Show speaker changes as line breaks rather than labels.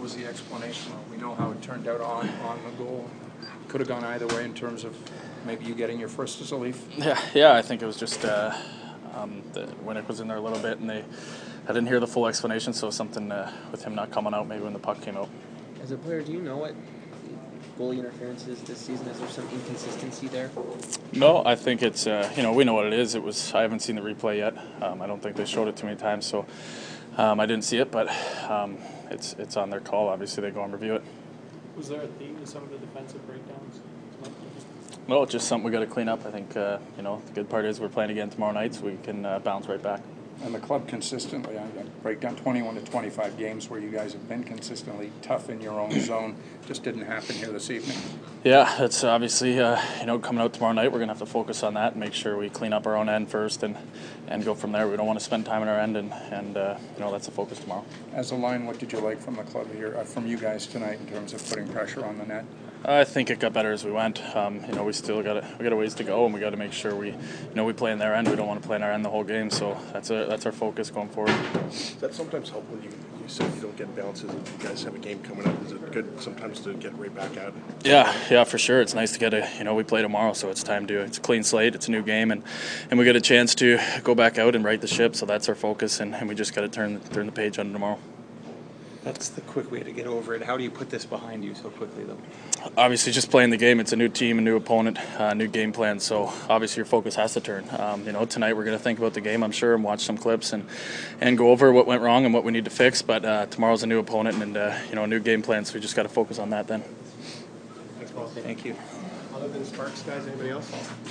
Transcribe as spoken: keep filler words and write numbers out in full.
was the explanation? We know how it turned out on, on the goal. Could have gone either way in terms of maybe you getting your first as a Leaf.
Yeah, yeah. I think it was just uh, um, the, Winnick was in there a little bit, and they I didn't hear the full explanation, so something uh, with him not coming out maybe when the puck came out.
As a player, do you know what goalie interference is this season? Is there some inconsistency there?
No, I think it's uh, you know we know what it is. It was I haven't seen the replay yet. Um, I don't think they showed it too many times, so um, I didn't see it. But um, it's it's on their call. Obviously, they go and review it.
Was there a theme to some of the defensive breakdowns?
No, it's just something we got to clean up. I think uh, you know the good part is we're playing again tomorrow night, so we can uh, bounce right back.
And the club consistently, I break down twenty-one to twenty-five games where you guys have been consistently tough in your own zone. Just didn't happen here this evening.
Yeah, that's obviously, uh, you know, coming out tomorrow night, we're going to have to focus on that and make sure we clean up our own end first and, and go from there. We don't want to spend time on our end, and, and uh, you know, that's the focus tomorrow.
As a line, what did you like from the club here, uh, from you guys tonight in terms of putting pressure on the net?
I think it got better as we went. Um, you know, we still got a, we got a ways to go, and we got to make sure we, you know, we play in their end. We don't want to play in our end the whole game, so that's a, that's our focus going forward.
Does that sometimes help when you, you said you don't get bounces and you guys have a game coming up? Is it good sometimes to get right back at it?
Yeah, yeah, for sure. It's nice to get a, you know, we play tomorrow, so it's time to, it's a clean slate, it's a new game, and, and we get a chance to go back out and right the ship, so that's our focus, and, and we just got to turn, turn the page on tomorrow.
That's the quick way to get over it. How do you put this behind you so quickly, though?
Obviously, just playing the game. It's a new team, a new opponent, uh, new game plan. So obviously, your focus has to turn. Um, you know, tonight we're going to think about the game, I'm sure, and watch some clips and and go over what went wrong and what we need to fix. But uh, tomorrow's a new opponent and uh, you know a new game plan. So we just got to focus on that then.
Thanks, Paul. Thank you.
Other than Sparks, guys, anybody else?